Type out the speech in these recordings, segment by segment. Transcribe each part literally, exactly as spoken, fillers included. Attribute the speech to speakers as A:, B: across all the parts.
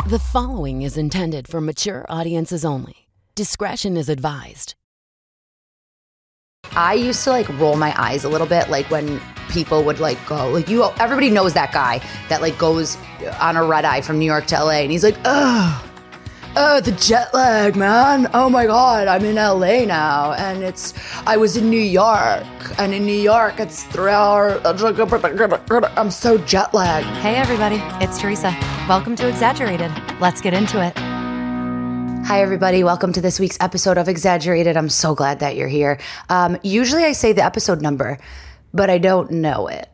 A: The following is intended for mature audiences only. Discretion is advised.
B: I used to like roll my eyes a little bit, like when people would like go, like you, everybody knows that guy that like goes on a red eye from New York to L A and he's like, oh, oh, the jet lag, man. Oh my God, I'm in L A now. And it's, I was in New York and in New York, it's three hours. I'm so jet lagged.
C: Hey everybody, it's Teresa. Welcome to Exaggerated. Let's get into it.
B: Hi, everybody. Welcome to this week's episode of Exaggerated. I'm so glad that you're here. Um, usually I say the episode number, but I don't know it.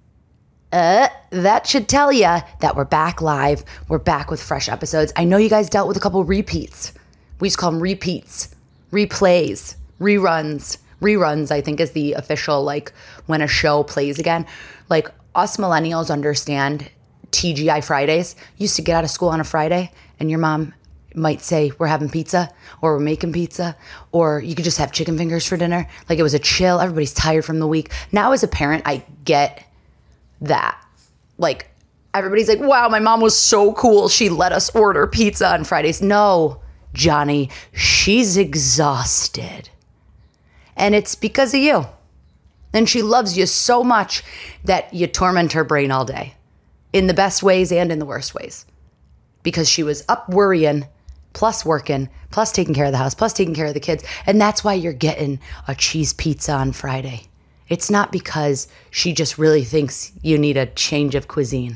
B: Uh, that should tell you that we're back live. We're back with fresh episodes. I know you guys dealt with a couple repeats. We just call them repeats, replays, reruns. Reruns, I think, is the official, like, when a show plays again. Like, us millennials understand T G I Fridays. You used to get out of school on a Friday, and your mom might say, we're having pizza, or we're making pizza, or you could just have chicken fingers for dinner. Like, it was a chill. Everybody's tired from the week. Now, as a parent, I get that. Like, everybody's like, wow, my mom was so cool. She let us order pizza on Fridays. No, Johnny, she's exhausted. And it's because of you. And she loves you so much that you torment her brain all day, in the best ways and in the worst ways. Because she was up worrying, plus working, plus taking care of the house, plus taking care of the kids. And that's why you're getting a cheese pizza on Friday. It's not because she just really thinks you need a change of cuisine.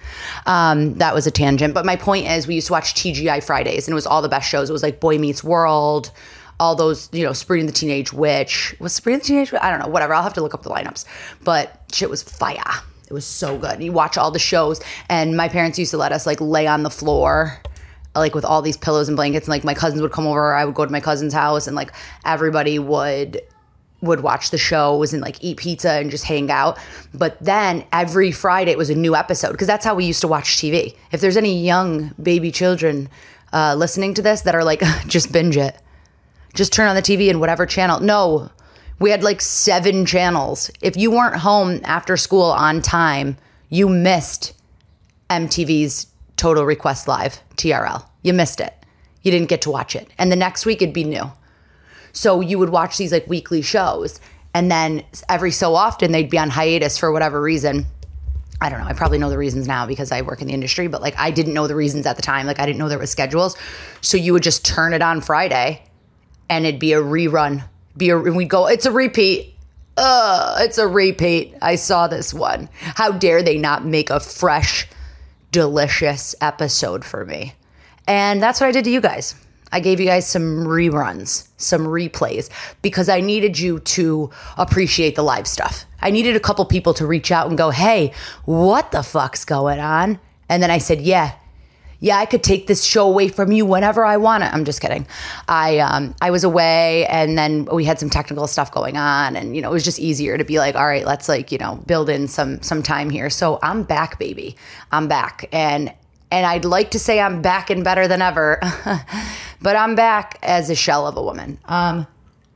B: Um, that was a tangent. But my point is, we used to watch T G I Fridays, and it was all the best shows. It was like Boy Meets World, all those, you know, Sabrina the Teenage Witch. Was Sabrina the Teenage Witch? I don't know, whatever. I'll have to look up the lineups. But shit was fire. It was so good. You watch all the shows, and my parents used to let us like lay on the floor, like with all these pillows and blankets, and like my cousins would come over, or I would go to my cousin's house, and like everybody would would watch the shows and like eat pizza and just hang out. But then every Friday it was a new episode, because that's how we used to watch T V. If there's any young baby children uh, listening to this that are like, just binge it. Just turn on the T V and whatever channel. No, we had like seven channels. If you weren't home after school on time, you missed M T V's Total Request Live, T R L. You missed it. You didn't get to watch it. And the next week it'd be new. So you would watch these like weekly shows, and then every so often they'd be on hiatus for whatever reason. I don't know. I probably know the reasons now because I work in the industry, but like I didn't know the reasons at the time. Like I didn't know there was schedules. So you would just turn it on Friday and it'd be a rerun. Be a, and we'd go, it's a repeat. Uh, it's a repeat. I saw this one. How dare they not make a fresh, delicious episode for me? And that's what I did to you guys. I gave you guys some reruns, some replays, because I needed you to appreciate the live stuff. I needed a couple people to reach out and go, hey, what the fuck's going on? And then I said, yeah, yeah, I could take this show away from you whenever I want it. I'm just kidding. I um, I was away, and then we had some technical stuff going on, and, you know, it was just easier to be like, all right, let's like, you know, build in some some time here. So I'm back, baby. I'm back. And And I'd like to say I'm back and better than ever, but I'm back as a shell of a woman. Um,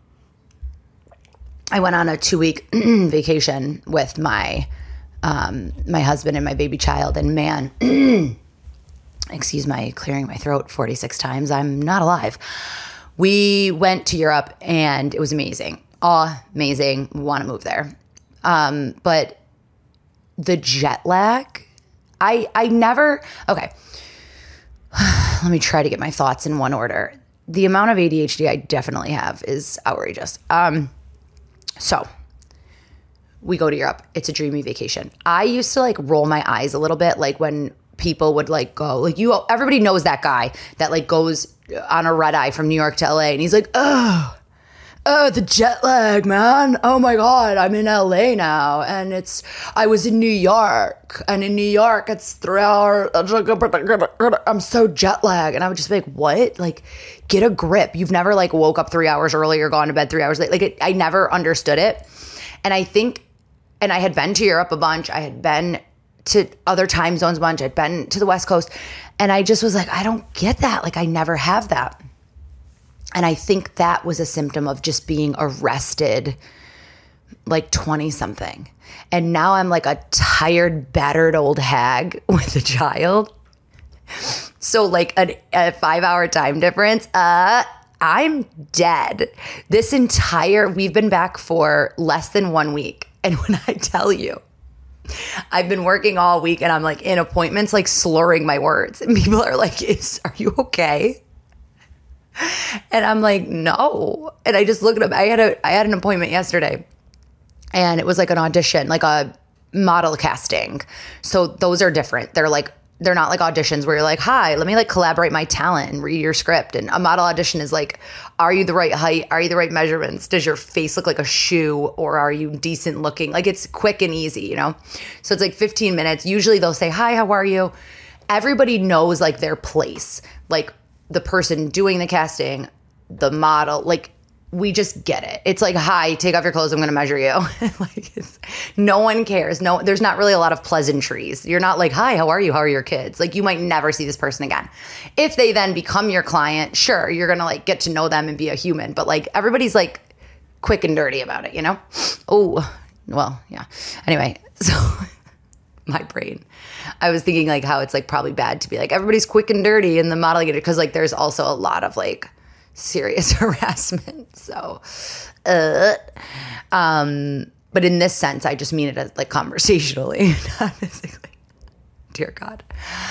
B: I went on a two-week vacation with my um, my husband and my baby child, and man, excuse my clearing my throat forty-six times. I'm not alive. We went to Europe, and it was amazing. Amazing. Want to move there. Um, but the jet lag... I, I never, okay, let me try to get my thoughts in one order. The amount of A D H D I definitely have is outrageous. Um, so we go to Europe. It's a dreamy vacation. I used to like roll my eyes a little bit, like when people would like go, like you, everybody knows that guy that like goes on a red eye from New York to L A and he's like, oh, oh, the jet lag, man. Oh my God, I'm in L A now. And it's, I was in New York. And in New York, it's three hours. I'm so jet lagged. And I would just be like, what? Like, get a grip. You've never like woke up three hours early or gone to bed three hours late. Like, it, I never understood it. And I think, and I had been to Europe a bunch. I had been to other time zones a bunch. I'd been to the West Coast. And I just was like, I don't get that. Like, I never have that. And I think that was a symptom of just being arrested like twenty something. And now I'm like a tired, battered old hag with a child. So like a, a five hour time difference, uh, I'm dead. This entire, we've been back for less than one week. And when I tell you, I've been working all week and I'm like in appointments, like slurring my words. And people are like, Is, are you okay? And I'm like, no. And I just look at them. I had a, I had an appointment yesterday and it was like an audition, like a model casting. So those are different. They're like, they're not like auditions where you're like, hi, let me like collaborate my talent and read your script. And a model audition is like, are you the right height? Are you the right measurements? Does your face look like a shoe or are you decent looking? Like it's quick and easy, you know? So it's like fifteen minutes. Usually they'll say, hi, how are you? Everybody knows like their place. Like the person doing the casting, the model, like we just get it. It's like, hi, take off your clothes. I'm going to measure you. Like, it's, no one cares. No, there's not really a lot of pleasantries. You're not like, hi, how are you? How are your kids? Like, you might never see this person again. If they then become your client, sure, you're going to like get to know them and be a human. But like, everybody's like quick and dirty about it, you know? Oh, well, yeah. Anyway, so my brain, I was thinking like how it's like probably bad to be like, everybody's quick and dirty in the modeling, because like there's also a lot of like serious harassment. So, uh, um, but in this sense, I just mean it as like conversationally, not physically. Dear God,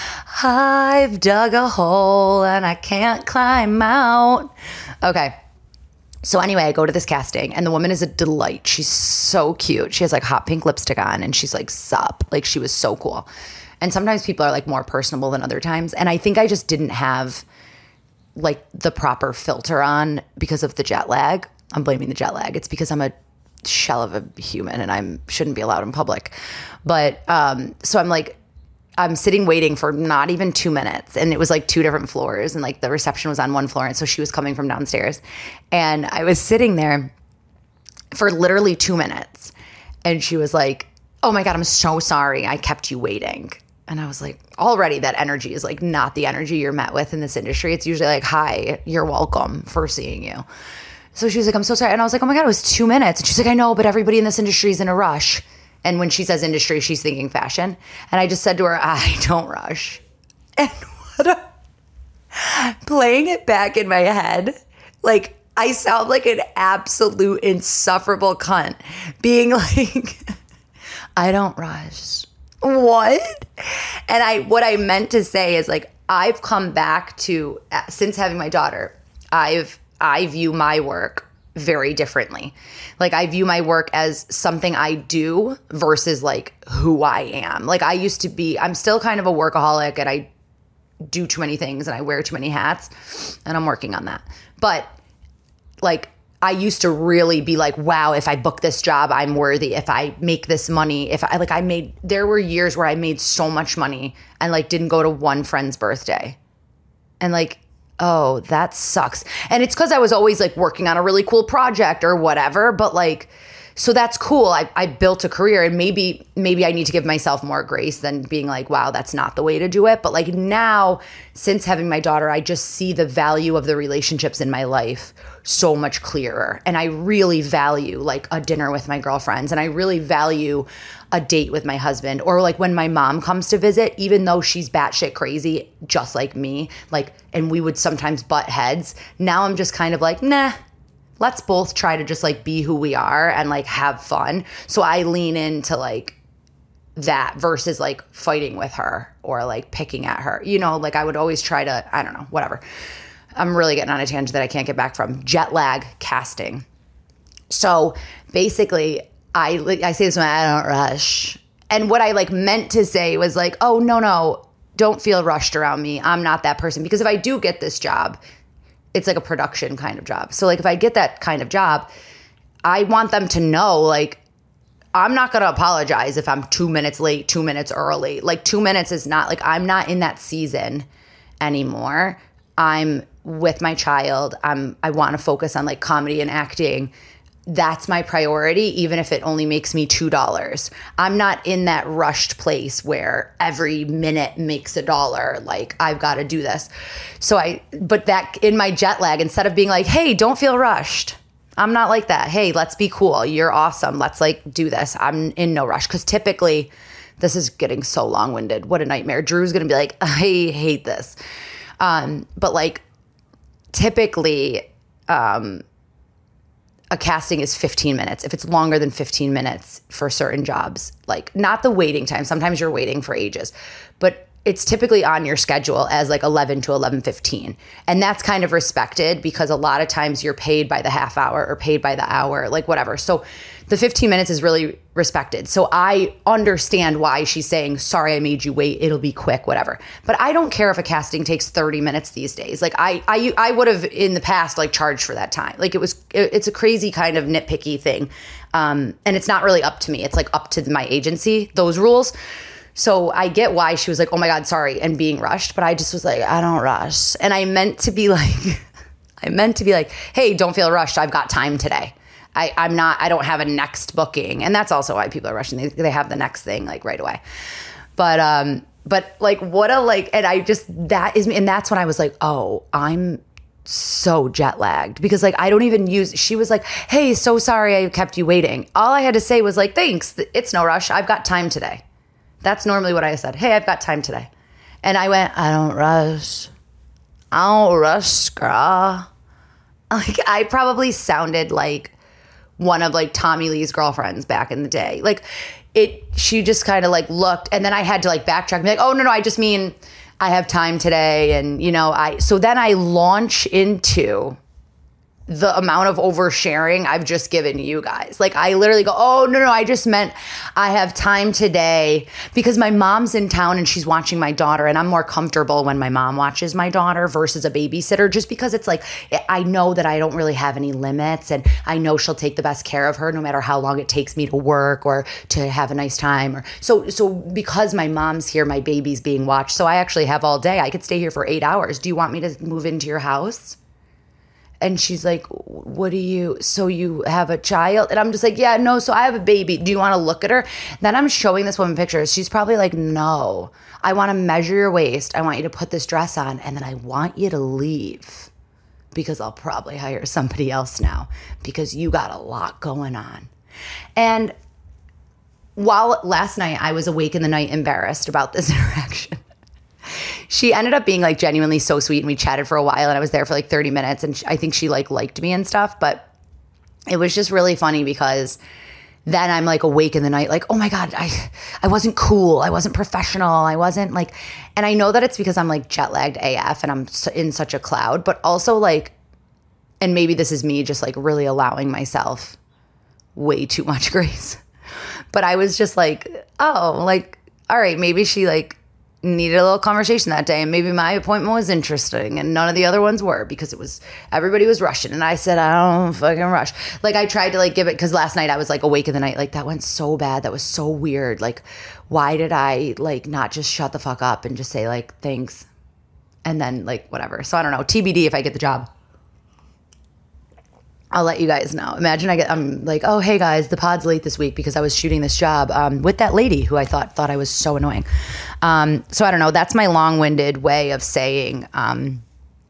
B: I've dug a hole and I can't climb out. Okay. So anyway, I go to this casting and the woman is a delight. She's so cute. She has like hot pink lipstick on and she's like sup. Like she was so cool. And sometimes people are like more personable than other times. And I think I just didn't have like the proper filter on because of the jet lag. I'm blaming the jet lag. It's because I'm a shell of a human and I shouldn't be allowed in public. But um, so I'm like, I'm sitting waiting for not even two minutes. And it was like two different floors and like the reception was on one floor. And so she was coming from downstairs. And I was sitting there for literally two minutes. And she was like, oh my God, I'm so sorry. I kept you waiting. And I was like, already that energy is like not the energy you're met with in this industry. It's usually like, hi, you're welcome for seeing you. So she was like, I'm so sorry. And I was like, oh my God, it was two minutes. And she's like, I know, but everybody in this industry is in a rush. And when she says industry, she's thinking fashion. And I just said to her, I don't rush. And what a, playing it back in my head, like I sound like an absolute insufferable cunt being like, I don't rush. What? And I, what I meant to say is like, I've come back to, since having my daughter, I've, I view my work very differently. Like I view my work as something I do versus like who I am. Like I used to be, I'm still kind of a workaholic and I do too many things and I wear too many hats and I'm working on that. But like, I used to really be like, wow, if I book this job, I'm worthy. If I make this money, if I like, I made, there were years where I made so much money and like didn't go to one friend's birthday. And like, oh, that sucks. And it's because I was always like working on a really cool project or whatever. But like, so that's cool. I, I built a career and maybe, maybe I need to give myself more grace than being like, wow, that's not the way to do it. But like now, since having my daughter, I just see the value of the relationships in my life so much clearer. And I really value like a dinner with my girlfriends. And I really value a date with my husband. Or like when my mom comes to visit, even though she's batshit crazy, just like me, like, and we would sometimes butt heads. Now I'm just kind of like, nah, let's both try to just like be who we are and like have fun. So I lean into like that versus like fighting with her or like picking at her. You know, like I would always try to, I don't know, whatever. I'm really getting on a tangent that I can't get back from. Jet lag casting. So basically, I I say this when I don't rush. And what I like meant to say was like, oh, no, no, don't feel rushed around me. I'm not that person. Because if I do get this job, it's like a production kind of job. So like if I get that kind of job, I want them to know like, I'm not going to apologize if I'm two minutes late, two minutes early. Like two minutes is not like, I'm not in that season anymore. I'm with my child. I'm, I want to focus on like comedy and acting. That's my priority, even if it only makes me two dollars. I'm not in that rushed place where every minute makes a dollar. Like, I've got to do this. So I, but that in my jet lag, instead of being like, hey, don't feel rushed. I'm not like that. Hey, let's be cool. You're awesome. Let's like do this. I'm in no rush. Because typically This is getting so long-winded. What a nightmare. Drew's going to be like, I hate this. Um, but like typically um, a casting is fifteen minutes. If it's longer than fifteen minutes for certain jobs, like not the waiting time. Sometimes you're waiting for ages, but it's typically on your schedule as like eleven to eleven fifteen. And that's kind of respected because a lot of times you're paid by the half hour or paid by the hour, like whatever. So the fifteen minutes is really respected. So I understand why she's saying, sorry, I made you wait. It'll be quick, whatever. But I don't care if a casting takes thirty minutes these days. Like I, I, I would have in the past like charged for that time. Like it was, it, it's a crazy kind of nitpicky thing. Um, and it's not really up to me. It's like up to my agency, those rules. So I get why she was like, oh my God, sorry, and being rushed. But I just was like, I don't rush. And I meant to be like, I meant to be like, hey, don't feel rushed. I've got time today. I, I'm not, I don't have a next booking. And that's also why people are rushing. They, they have the next thing like right away. But, um, but like what a like, and I just, that is, and that's when I was like, oh, I'm so jet lagged because like I don't even use, she was like, hey, so sorry I kept you waiting. All I had to say was like, thanks. It's no rush. I've got time today. That's normally what I said. Hey, I've got time today. And I went, I don't rush. I don't rush, girl. Like, I probably sounded like one of like Tommy Lee's girlfriends back in the day. Like, it, she just kind of like looked, and then I had to like backtrack and be like, oh, no, no, I just mean I have time today. And, you know, I, so then I launch into the amount of oversharing I've just given you guys. Like I literally go, oh, no, no, I just meant I have time today because my mom's in town and she's watching my daughter, and I'm more comfortable when my mom watches my daughter versus a babysitter, just because it's like, I know that I don't really have any limits, and I know she'll take the best care of her no matter how long it takes me to work or to have a nice time. Or so, so because my mom's here, my baby's being watched. So I actually have all day. I could stay here for eight hours. Do you want me to move into your house? And she's like, what do you, so you have a child? And I'm just like, yeah, no, so I have a baby. Do you want to look at her? Then I'm showing this woman pictures. She's probably like, no, I want to measure your waist. I want you to put this dress on, and then I want you to leave because I'll probably hire somebody else now because you got a lot going on. And while last night I was awake in the night embarrassed about this interaction, she ended up being like genuinely so sweet, and we chatted for a while, and I was there for like thirty minutes, and I think she like liked me and stuff. But it was just really funny because then I'm like awake in the night like, oh my God, I I wasn't cool. I wasn't professional. I wasn't like, and I know that it's because I'm like jet lagged A F and I'm in such a cloud, but also like, and maybe this is me just like really allowing myself way too much grace. But I was just like, oh, like, all right, maybe she like needed a little conversation that day, and maybe my appointment was interesting and none of the other ones were because it was, everybody was rushing, and I said, I don't fucking rush. Like I tried to like give it, because last night I was like awake in the night, like that went so bad, that was so weird. Like why did I like not just shut the fuck up and just say like thanks and then like whatever. So I don't know, T B D if I get the job. I'll let you guys know. Imagine I get, I'm like, oh, hey guys, the pod's late this week because I was shooting this job um, with that lady who I thought thought I was so annoying. Um, so I don't know. That's my long-winded way of saying um,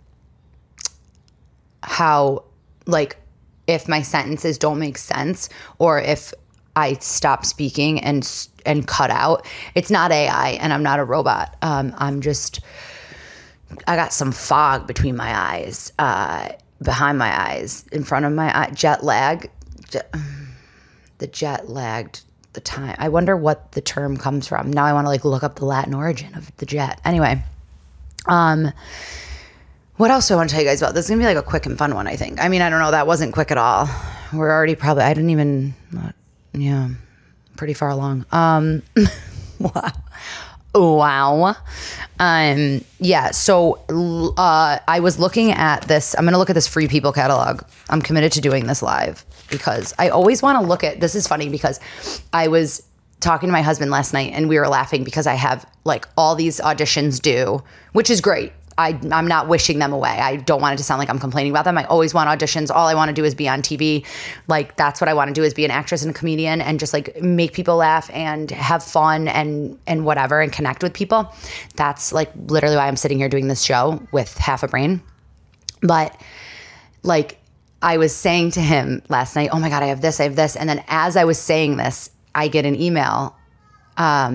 B: how, like, if my sentences don't make sense or if I stop speaking and and cut out, it's not A I and I'm not a robot. Um, I'm just, I got some fog between my eyes. Uh behind my eyes, in front of my eye, jet lag, jet, the jet lagged the time. I wonder what the term comes from. Now I want to like look up the Latin origin of the jet. Anyway, um, what else do I want to tell you guys about? This is going to be like a quick and fun one, I think. I mean, I don't know. That wasn't quick at all. We're already probably, I didn't even, not, yeah, pretty far along. Um, wow. Wow. Um, yeah. So, uh, I was looking at this, I'm going to look at this Free People catalog. I'm committed to doing this live because I always want to look at, this is funny because I was talking to my husband last night and we were laughing because I have like all these auditions due, which is great. I, I'm not wishing them away. I don't want it to sound like I'm complaining about them. I always want auditions. All I want to do is be on T V. Like, that's what I want to do, is be an actress and a comedian and just like make people laugh and have fun and, and whatever, and connect with people. That's like literally why I'm sitting here doing this show with half a brain. But like I was saying to him last night, oh my God, I have this, I have this. And then as I was saying this, I get an email um,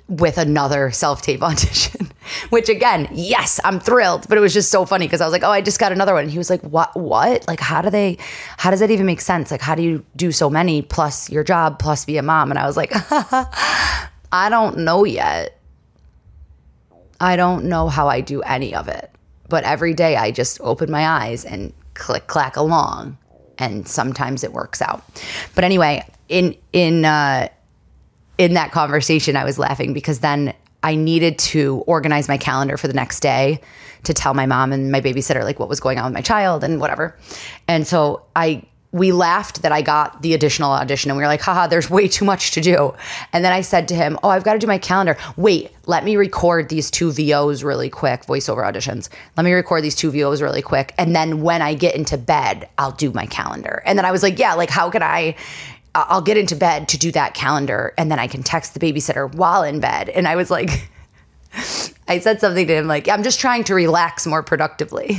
B: with another self-tape audition, which again, yes, I'm thrilled, but it was just so funny because I was like, oh, I just got another one. And he was like, what, what? Like, how do they, how does that even make sense? Like, how do you do so many plus your job plus be a mom? And I was like, I don't know yet. I don't know how I do any of it, but every day I just open my eyes and click, clack along. And sometimes it works out. But anyway, in, in, uh, in that conversation, I was laughing because then I needed to organize my calendar for the next day to tell my mom and my babysitter like what was going on with my child and whatever. And so I we laughed that I got the additional audition and we were like, haha, there's way too much to do. And then I said to him, oh, I've got to do my calendar. Wait, let me record these two V Os really quick, voiceover auditions. Let me record these two V Os really quick. And then when I get into bed, I'll do my calendar. And then I was like, yeah, like how can I... I'll get into bed to do that calendar and then I can text the babysitter while in bed. And I was like, I said something to him like, I'm just trying to relax more productively.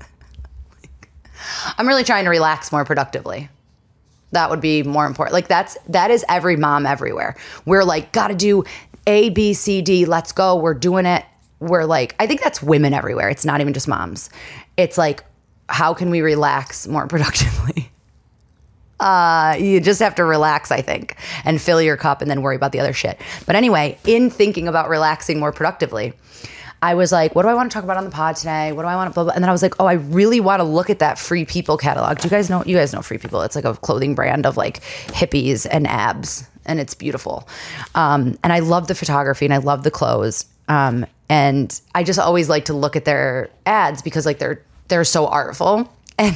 B: I'm really trying to relax more productively. That would be more important. Like that's, that is every mom everywhere. We're like, gotta do A, B, C, D, let's go. We're doing it. We're like, I think that's women everywhere. It's not even just moms. It's like, how can we relax more productively? Uh, you just have to relax, I think, and fill your cup and then worry about the other shit. But anyway, in thinking about relaxing more productively, I was like, what do I want to talk about on the pod today? What do I want to blah, blah? And then I was like, oh, I really want to look at that Free People catalog. Do you guys know, you guys know Free People? It's like a clothing brand of like hippies and abs and it's beautiful. Um, and I love the photography and I love the clothes. Um, and I just always like to look at their ads because like they're, they're so artful. And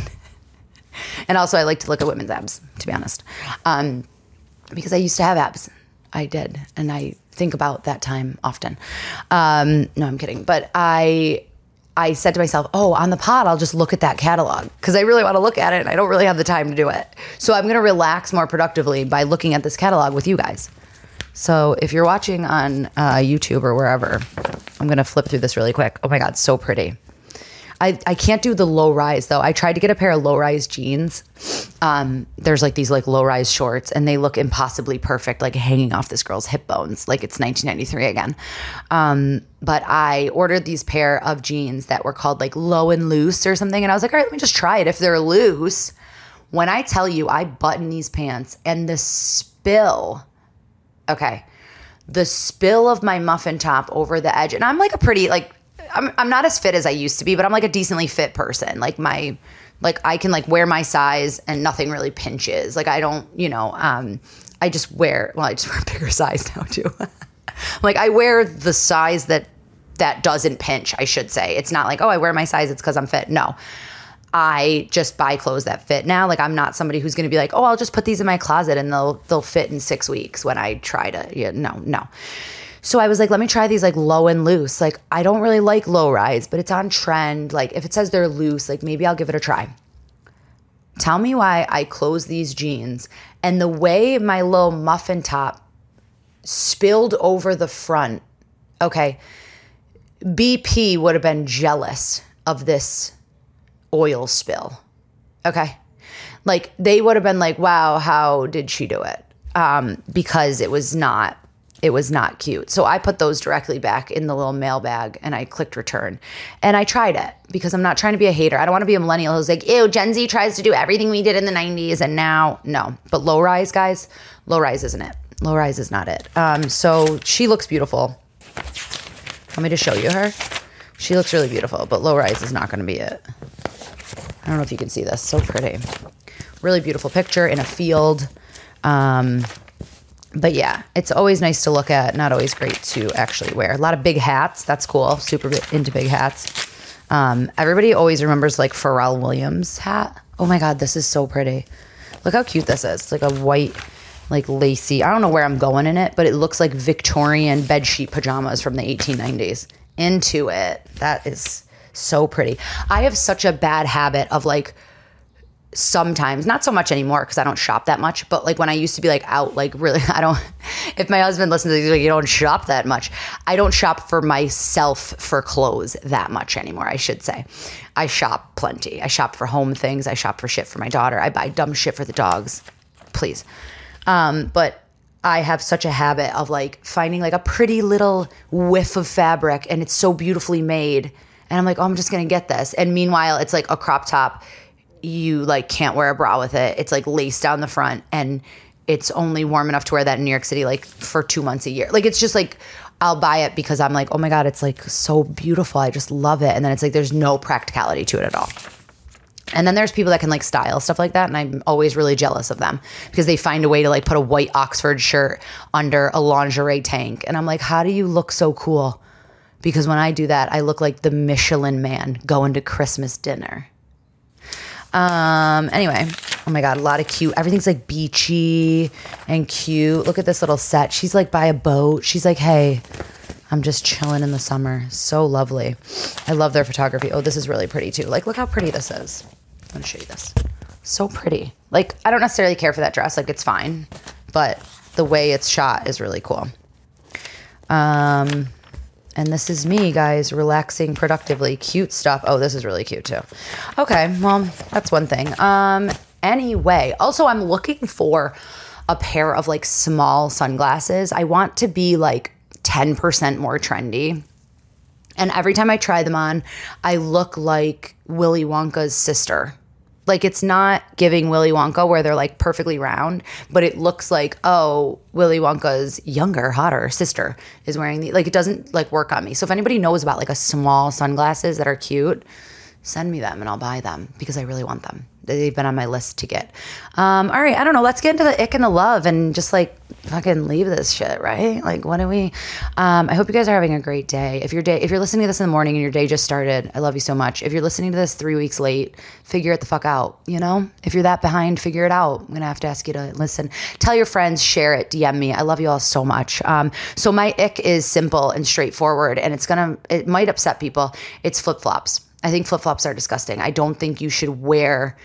B: And also I like to look at women's abs, to be honest, um, because I used to have abs. I did. And I think about that time often. Um, no, I'm kidding. But I I said to myself, oh, on the pod, I'll just look at that catalog because I really want to look at it and I don't really have the time to do it. So I'm going to relax more productively by looking at this catalog with you guys. So if you're watching on uh, YouTube or wherever, I'm going to flip through this really quick. Oh my God, so pretty. I, I can't do the low rise though. I tried to get a pair of low rise jeans. Um, there's like these like low rise shorts and they look impossibly perfect, like hanging off this girl's hip bones, like it's nineteen ninety-three again. Um, but I ordered these pair of jeans that were called like low and loose or something. And I was like, all right, let me just try it. If they're loose, when I tell you I button these pants and the spill, okay, the spill of my muffin top over the edge. And I'm like a pretty like, I'm I'm not as fit as I used to be, but I'm like a decently fit person. Like my, like I can like wear my size and nothing really pinches. Like I don't, you know, um, I just wear, well, I just wear a bigger size now too. Like I wear the size that, that doesn't pinch, I should say. It's not like, oh, I wear my size, it's because I'm fit. No, I just buy clothes that fit now. Like I'm not somebody who's going to be like, oh, I'll just put these in my closet and they'll, they'll fit in six weeks when I try to, yeah, no, no. So I was like, let me try these like low and loose. Like I don't really like low rise, but it's on trend. Like if it says they're loose, like maybe I'll give it a try. Tell me why I close these jeans and the way my little muffin top spilled over the front. Okay. B P would have been jealous of this oil spill. Okay. Like they would have been like, wow, how did she do it? Um, because it was not, It was not cute. So I put those directly back in the little mail bag and I clicked return. And I tried it because I'm not trying to be a hater. I don't want to be a millennial who's like, ew, Gen Z tries to do everything we did in the nineties and now, no. But low rise, guys, low rise isn't it. Low rise is not it. Um, so she looks beautiful. Want me to show you her? She looks really beautiful, but low rise is not going to be it. I don't know if you can see this. So pretty. Really beautiful picture in a field. Um... But yeah, it's always nice to look at, not always great to actually wear. A lot of big hats. That's cool. Super into big hats. Um, everybody always remembers like Pharrell Williams hat. Oh my God, this is so pretty. Look how cute this is. It's like a white, like lacy. I don't know where I'm going in it, but it looks like Victorian bedsheet pajamas from the eighteen nineties. Into it. That is so pretty. I have such a bad habit of like, sometimes, not so much anymore because I don't shop that much, but like when I used to be like out, like really, I don't, if my husband listens to these, like, you don't shop that much. I don't shop for myself for clothes that much anymore, I should say. I shop plenty. I shop for home things. I shop for shit for my daughter. I buy dumb shit for the dogs. Please. Um, but I have such a habit of like finding like a pretty little whiff of fabric and it's so beautifully made. And I'm like, oh, I'm just going to get this. And meanwhile, it's like a crop top. You like can't wear a bra with it. It's like laced down the front and it's only warm enough to wear that in New York City like for two months a year. Like it's just like I'll buy it because I'm like, oh my God, it's like so beautiful. I just love it. And then it's like there's no practicality to it at all. And then there's people that can like style stuff like that. And I'm always really jealous of them because they find a way to like put a white Oxford shirt under a lingerie tank. And I'm like, how do you look so cool? Because when I do that, I look like the Michelin man going to Christmas dinner. Um, anyway, oh my God, a lot of cute, everything's like beachy and cute. Look at this little set. She's like by a boat. She's like, hey, I'm just chilling in the summer. So lovely. I love their photography. Oh, this is really pretty too. Like, look how pretty this is. I'm gonna show you this. So pretty. Like, I don't necessarily care for that dress. Like, it's fine, but the way it's shot is really cool. Um, and this is me, guys, relaxing productively. Cute stuff. Oh, this is really cute too. Okay, well, that's one thing. Um, anyway, also I'm looking for a pair of like small sunglasses. I want to be like ten percent more trendy. And every time I try them on, I look like Willy Wonka's sister. Like, it's not giving Willy Wonka where they're like perfectly round, but it looks like, oh, Willy Wonka's younger, hotter sister is wearing the, like, it doesn't like work on me. So if anybody knows about like a small sunglasses that are cute, send me them and I'll buy them because I really want them. They've been on my list to get. Um, all right, I don't know. Let's get into the ick and the love and just like fucking leave this shit, right? Like, what do we? Um, I hope you guys are having a great day. If your day, if you're listening to this in the morning and your day just started, I love you so much. If you're listening to this three weeks late, figure it the fuck out. You know, if you're that behind, figure it out. I'm gonna have to ask you to listen. Tell your friends, share it, D M me. I love you all so much. Um, so my ick is simple and straightforward, and it's gonna, it might upset people. It's flip flops. I think flip-flops are disgusting. I don't think you should wear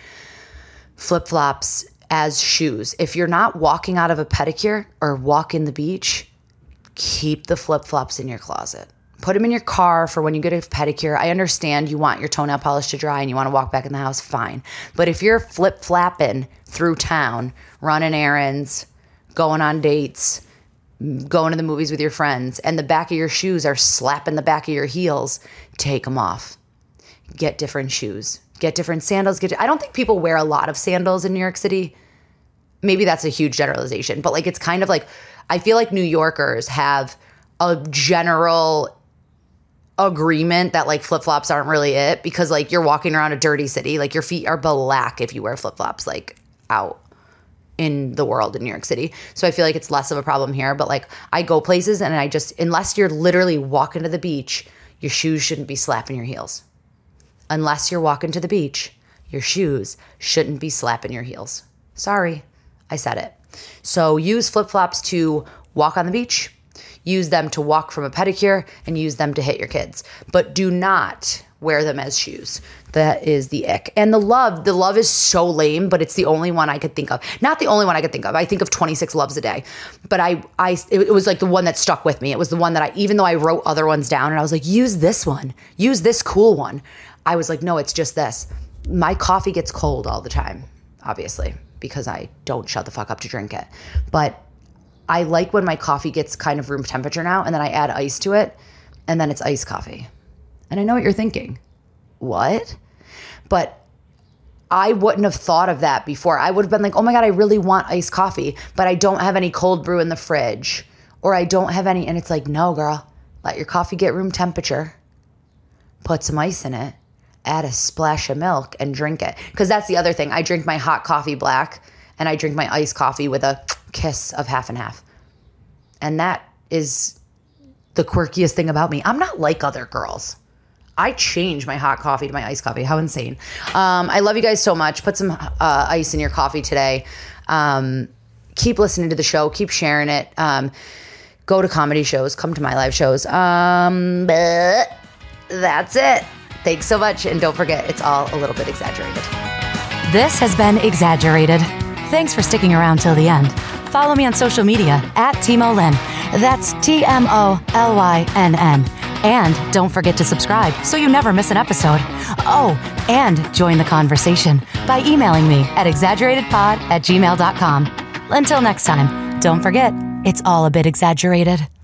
B: flip-flops as shoes. If you're not walking out of a pedicure or walking the beach, keep the flip-flops in your closet. Put them in your car for when you get a pedicure. I understand you want your toenail polish to dry and you want to walk back in the house, fine. But if you're flip-flapping through town, running errands, going on dates, going to the movies with your friends, and the back of your shoes are slapping the back of your heels, take them off. Get different shoes, get different sandals. Get. I don't think people wear a lot of sandals in New York City. Maybe that's a huge generalization, but like, it's kind of like, I feel like New Yorkers have a general agreement that like flip-flops aren't really it because like you're walking around a dirty city, like your feet are black if you wear flip-flops like out in the world in New York City. So I feel like it's less of a problem here, but like I go places and I just, unless you're literally walking to the beach, your shoes shouldn't be slapping your heels. Unless you're walking to the beach, your shoes shouldn't be slapping your heels. Sorry, I said it. So use flip-flops to walk on the beach, use them to walk from a pedicure, and use them to hit your kids. But do not wear them as shoes. That is the ick. And the love, the love is so lame, but it's the only one I could think of. Not the only one I could think of. I think of twenty-six loves a day. But I, I, it was like the one that stuck with me. It was the one that I, even though I wrote other ones down and I was like, use this one, use this cool one. I was like, no, it's just this. My coffee gets cold all the time, obviously, because I don't shut the fuck up to drink it. But I like when my coffee gets kind of room temperature now, and then I add ice to it, and then it's iced coffee. And I know what you're thinking. What? But I wouldn't have thought of that before. I would have been like, oh my God, I really want iced coffee, but I don't have any cold brew in the fridge, or I don't have any. And it's like, no, girl, let your coffee get room temperature, put some ice in it, add a splash of milk and drink it. Because that's the other thing. I drink my hot coffee black and I drink my iced coffee with a kiss of half and half. And that is the quirkiest thing about me. I'm not like other girls. I change my hot coffee to my iced coffee. How insane. Um, I love you guys so much. Put some uh, ice in your coffee today. Um, keep listening to the show. Keep sharing it. Um, go to comedy shows. Come to my live shows. Um, but that's it. Thanks so much. And don't forget, it's all a little bit exaggerated.
C: This has been Exaggerated. Thanks for sticking around till the end. Follow me on social media at Timo Lynn. That's T M O L Y N N. And don't forget to subscribe so you never miss an episode. Oh, and join the conversation by emailing me at exaggeratedpod at gmail dot com. Until next time, don't forget, it's all a bit exaggerated.